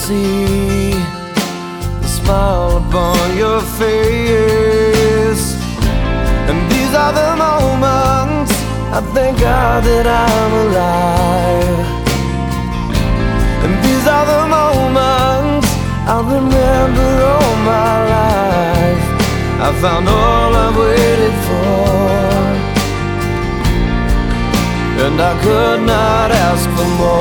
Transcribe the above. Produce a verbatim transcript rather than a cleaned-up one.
see the smile upon your face. And these are the moments I thank God that I'm alive. And these are the moments I'll remember all my life. I found all I've waited for, and I could not ask for more.